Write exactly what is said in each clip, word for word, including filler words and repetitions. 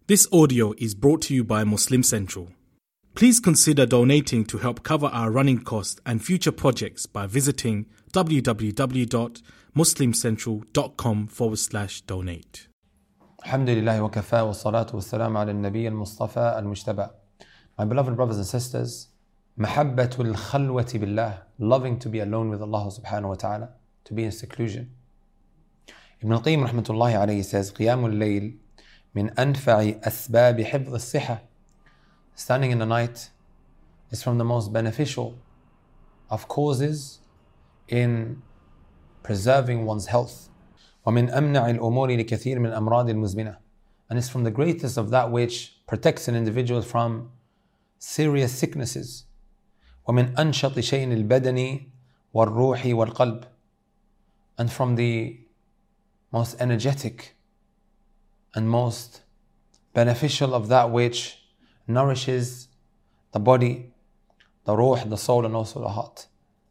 This audio is brought to you by Muslim Central. Please consider donating to help cover our running costs and future projects by visiting www.muslimcentral.com forward slash donate. Alhamdulillah wa kafa wa salatu wa salam ala nabi al-Mustafa al-Mujtaba. My beloved brothers and sisters, mahabbatul khalwati billah, loving to be alone with Allah subhanahu wa ta'ala, to be in seclusion. Ibn al-Qayyim rahmatullahi alayhi says, Qiyamul layl min anfa'i asbab hifdh as-sihah. Standing in the night is from the most beneficial of causes in preserving one's health. وَمِنْ أَمْنَعِ الْأُمُورِ لِكَثِيرٍ مِنْ الْأَمْرَاضِ الْمُزْمِنَةِ. And it's from the greatest of that which protects an individual from serious sicknesses. وَمِنْ أَنْشَطِ شَيْءٍ الْبَدَنِ وَالرُّوحِ وَالْقَلْبِ. And from the most energetic and most beneficial of that which nourishes the body, the ruh, the soul, and also the heart.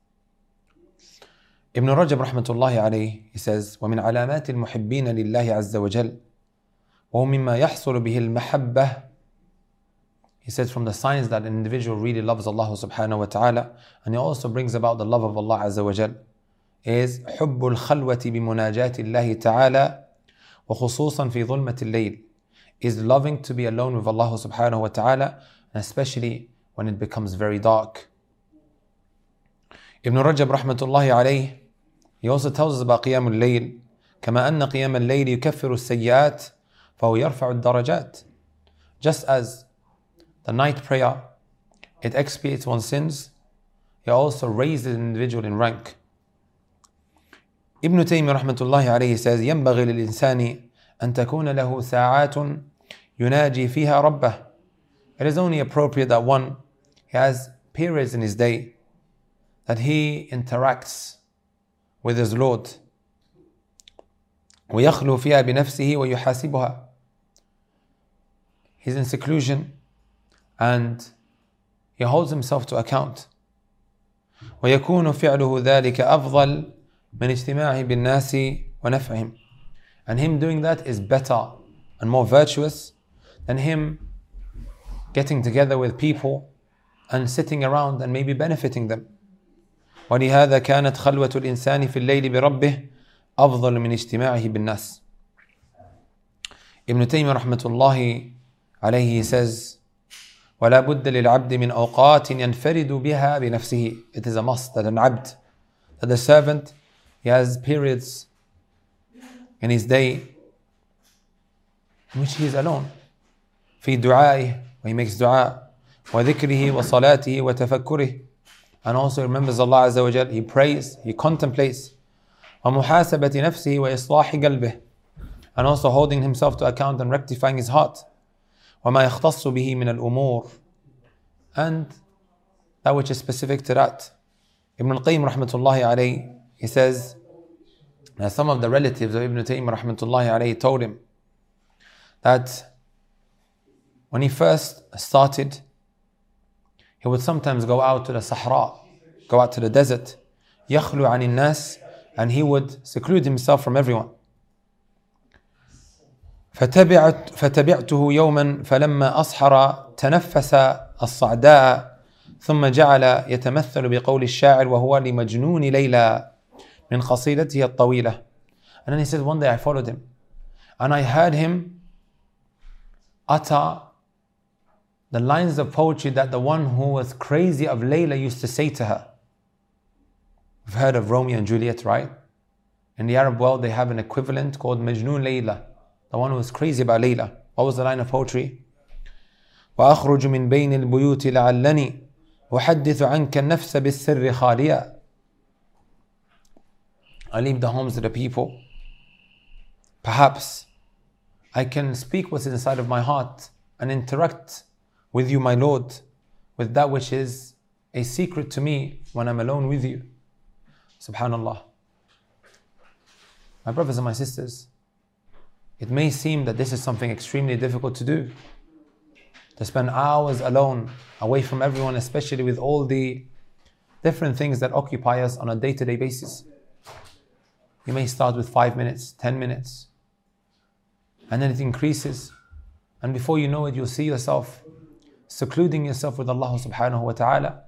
Ibn Rajab rahmatullahi alayhi, he says, وَمِنْ عَلَامَاتِ الْمُحِبِّينَ لِلَّهِ عَزَّ وَجَلَّ وَهُ مِمَّا يَحْصُلُ بِهِ الْمَحَبَّةِ. He says from the signs that an individual really loves Allah subhanahu wa ta'ala, and he also brings about the love of Allah azza wa jal, is حُبُّ الْخَلْوَةِ بِمُنَاجَاتِ اللَّهِ تَعَالَى وَخُصُوصًا فِي ظُلْمَةِ اللَّيْلِ. Is loving to be alone with Allah subhanahu wa ta'ala, and especially when it becomes very dark. Ibn Rajab rahmatullahi alayhi, he also tells us about Qiyam al-Layl. كما أن قيام الليل يكفر السيئات فهو يرفع الدرجات. Just as the night prayer, it expiates one's sins, it also raises an individual in rank. Ibn Taymiyyah rahmatullahi alayhi says, ينبغي للإنسان أن تكون له ساعات يناجي فيها ربه. It is only appropriate that one he has periods in his day that he interacts with his Lord. ويخلو فيها بنفسه ويحاسبها. He's in seclusion and he holds himself to account. ويكون فعله ذلك أفضل من اجتماعه بالناس ونفعهم. And him doing that is better and more virtuous than him getting together with people and sitting around and maybe benefiting them. وَلِهَذَا كَانَتْ خَلْوَةُ الْإِنسَانِ فِي اللَّيْلِ بِرَبِّهِ أَفْضَلُ مِنْ اجْتِمَاعِهِ بِالنَّاسِ. Ibn Taymiyyah rahmatullahi alayhi says, وَلَا بُدَّ لِلْعَبْدِ مِنْ أَوْقَاتٍ يَنْفَرِدُ بِهَا بِنَفْسِهِ. It is a must that an abd, that the servant, he has periods in his day in which he is alone. في دعائه, when he makes dua, وذكره وصلاته وتفكره, and also remembers Allah Azza wa Jal, he prays, he contemplates, ومحاسبة نفسه وإصلاح قلبه, and also holding himself to account and rectifying his heart, وما يختص به من الأمور, and that which is specific to that. Ibn al-Qayyim rahmatullahi alayhi, he says, now some of the relatives of Ibn Taymiyyah rahmatullahi alayhi told him that when he first started, he would sometimes go out to the Sahara, go out to the desert, يخلو عن الناس, and he would seclude himself from everyone. فتبعت فتبعته يوما فلما أصحر تنفس الصعداء ثم جعل يتمثل بقول الشاعر وهو لمجنون ليلى من قصيدته الطويلة. And then he says, one day I followed him and I heard him utter the lines of poetry that the one who was crazy of Layla used to say to her. We've heard of Romeo and Juliet, right? In the Arab world, they have an equivalent called Majnoon Layla, the one who was crazy about Layla. What was the line of poetry? وأخرج من بين البيوت لعلني أحدث عنك النفس بالسر خاليا. I leave the homes of the people. Perhaps I can speak what's inside of my heart and interact with you, my Lord, with that which is a secret to me when I'm alone with you. Subhanallah. My brothers and my sisters, it may seem that this is something extremely difficult to do, to spend hours alone, away from everyone, especially with all the different things that occupy us on a day-to-day basis. You may start with five minutes, ten minutes, and then it increases And before you know it, you'll see yourself secluding yourself with Allah subhanahu wa ta'ala.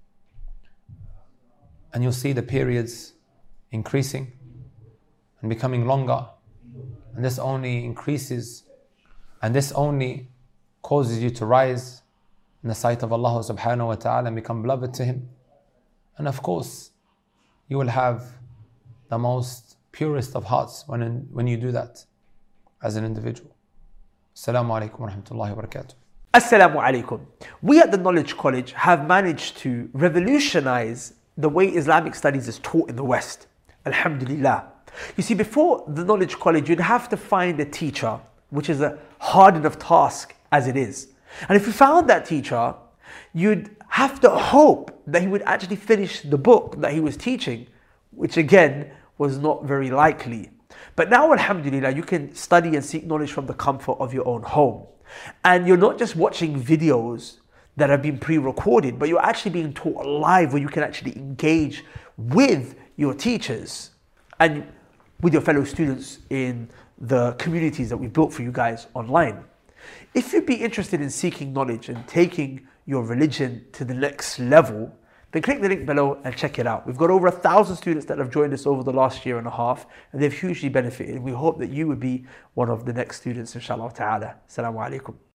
And you'll see the periods increasing and becoming longer. And this only increases, and this only causes you to rise in the sight of Allah subhanahu wa ta'ala and become beloved to Him. And of course, you will have the most purest of hearts when, in, when you do that as an individual. Assalamu alaikum wa rahmatullahi wa barakatuh. Assalamu alaikum. We at the Knowledge College have managed to revolutionize the way Islamic studies is taught in the West. Alhamdulillah. You see, before the Knowledge College, you'd have to find a teacher, which is a hard enough task as it is. And if you found that teacher, you'd have to hope that he would actually finish the book that he was teaching, which again was not very likely. But now, alhamdulillah, you can study and seek knowledge from the comfort of your own home. And you're not just watching videos that have been pre-recorded, but you're actually being taught live, where you can actually engage with your teachers and with your fellow students in the communities that we've built for you guys online. If you'd be interested in seeking knowledge and taking your religion to the next level, then click the link below and check it out. We've got over a thousand students that have joined us over the last year and a half, and they've hugely benefited. We hope that you would be one of the next students, inshallah ta'ala. Assalamu alaikum.